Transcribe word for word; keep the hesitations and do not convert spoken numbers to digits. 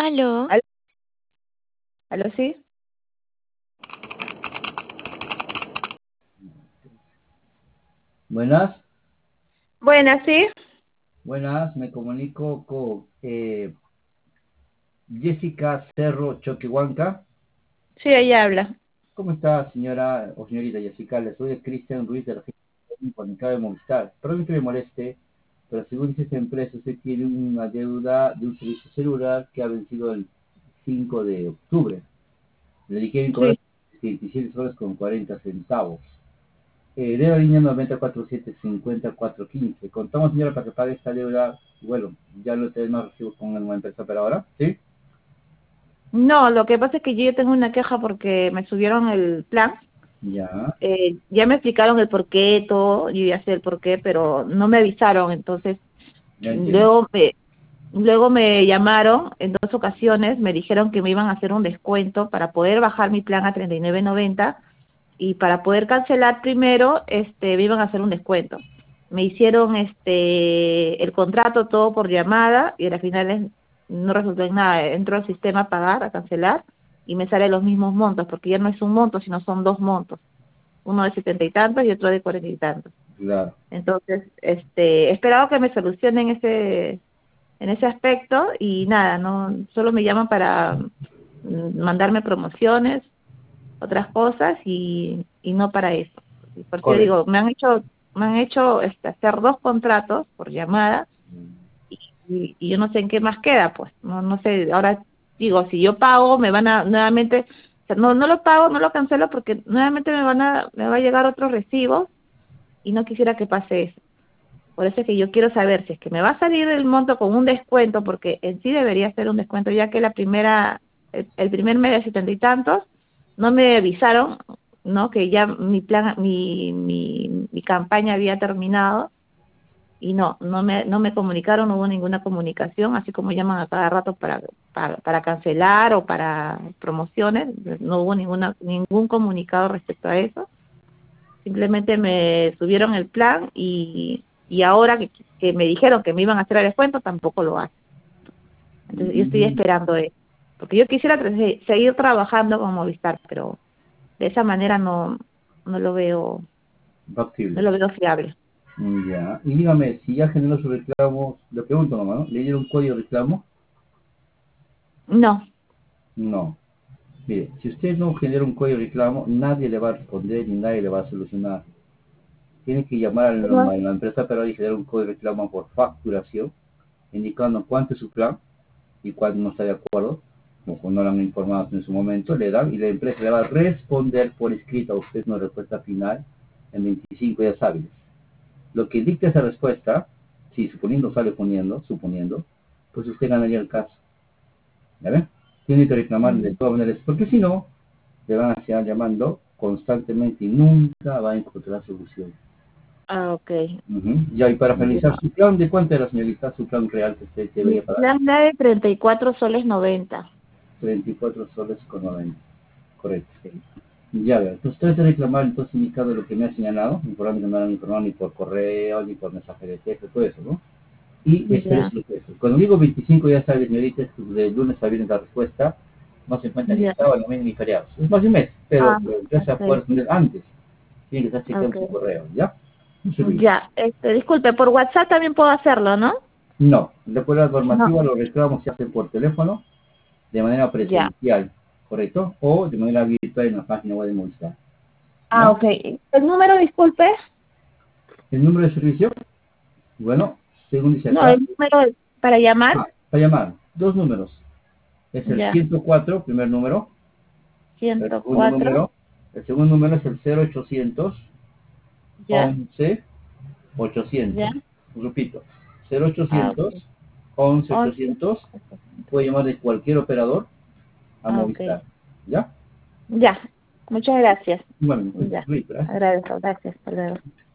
Aló, ¿Aló? ¿Aló, sí? Buenas, Buenas, sí. buenas, me comunico con eh, Jessica Cerro Choquehuanca. Sí, ella habla. ¿Cómo está, señora o señorita Jessica? Le soy Cristian Ruiz de la Agencia Comunicada de Movistar. Perdón que me moleste, pero según dice esta empresa, usted tiene una deuda de un servicio celular que ha vencido el cinco de octubre. Le quieren cobrar Sí. veintisiete soles con cuarenta centavos. Eh, de la línea noventa y cuatro siete cincuenta y cuatro quince. Contamos, señora, para que pague esta deuda. Bueno, ya lo tenemos recibo con una empresa operadora, ¿sí? No, lo que pasa es que yo ya tengo una queja porque me subieron el plan. Ya, Eh, ya me explicaron el por qué, todo, yo ya sé el por qué, pero no me avisaron. Entonces, ya entiendo. luego me, luego me llamaron en dos ocasiones, me dijeron que me iban a hacer un descuento para poder bajar mi plan a treinta y nueve noventa y para poder cancelar primero, este, me iban a hacer un descuento. Me hicieron este el contrato todo por llamada y al final es- no resultó en nada. Entro al sistema a pagar, a cancelar y me salen los mismos montos, porque ya no es un monto, sino son dos montos, uno de setenta y tantos y otro de cuarenta y tantos. Claro. Entonces, este, he esperado que me solucionen ese en ese aspecto y nada, no solo me llaman para mm, mandarme promociones, otras cosas y, y no para eso. Y por eso yo Correcto. digo, me han hecho me han hecho este, hacer dos contratos por llamada y, y yo no sé en qué más queda, pues, no no sé, ahora digo, si yo pago me van a nuevamente, o sea, no no lo pago, no lo cancelo porque nuevamente me van a me va a llegar otro recibo y no quisiera que pase eso. Por eso es que yo quiero saber si es que me va a salir el monto con un descuento, porque en sí debería ser un descuento, ya que la primera, el, el primer mes de setenta y tantos, no me avisaron, ¿no? Que ya mi plan, mi, mi, mi campaña había terminado, y no, no me, no me comunicaron, no hubo ninguna comunicación, así como llaman a cada rato para, para, para cancelar o para promociones, no hubo ninguna, ningún comunicado respecto a eso. Simplemente me subieron el plan y, y ahora que, que me dijeron que me iban a hacer el descuento, tampoco lo hacen. Entonces yo estoy Mm, esperando eso. Porque yo quisiera tra- seguir trabajando con Movistar, pero de esa manera no no lo veo no Factible. lo veo fiable. Mm, Ya. Y dígame, si ya generó su reclamo, le pregunto nomás, ¿no? ¿Le dieron un código de reclamo? No. No. Mire, si usted no genera un código de reclamo, nadie le va a responder ni nadie le va a solucionar. Tiene que llamar a la, No. a la empresa operadora y generar un código de reclamo por facturación, indicando cuánto es su plan y cuál no está de acuerdo, como no lo han informado en su momento, le dan y la empresa le va a responder por escrito a usted una respuesta final en veinticinco días hábiles. Lo que dicta esa respuesta, si suponiendo sale poniendo, suponiendo, pues usted ganaría el caso. ¿Ya ven? Tiene que reclamar de Mm. todas maneras, porque si no, le van a estar llamando constantemente y nunca va a encontrar solución. Ah, okay. Ujú. Ya, y para finalizar, Ya. su plan, ¿de cuánto era, señorita? Su plan real que usted Mi debería pagar. plan era de treinta y cuatro soles noventa. treinta y cuatro soles con noventa. Correcto. Sí. Ya veo. Entonces, usted debe reclamar entonces indicado lo que me ha señalado, informando que no me han informado ni por correo, ni por mensaje de texto, todo eso, ¿no? Y espere Ya. su respuesta. Cuando digo veinticinco, ya sabes, señorita, es que de lunes a viernes la respuesta no se encuentra ni Ya. sábado, ni domingo, ni feriados. Es más de un mes, pero Ah, la empresa puede okay. responder antes. Tiene que estar chequeando su Okay. correo, ¿ya? Un servicio. Ya, este, disculpe, por WhatsApp también puedo hacerlo, ¿no? No, de acuerdo a la No. normativa, los reclamos se hacen por teléfono, de manera Ya. presencial, ¿correcto? O de manera virtual en la página web de Movistar, Ah, ¿ya? ok. ¿El número, disculpe? El número de servicio, bueno, según dice No, acá, el número para llamar. ah, para llamar, dos números. Es el Ya. ciento cuatro, primer número, el ciento segundo cuatro. número, el segundo número es el cero ochocientos Ya. once Ya. ochocientos. Repito, cero Ah, ochocientos ok. once once. ochocientos. Puede llamar de cualquier operador a Ah, ok. Movistar, ¿ya? Ya. Muchas gracias. Bueno, pues, Ya. Luis, gracias. Agradezco. Gracias. Hasta luego.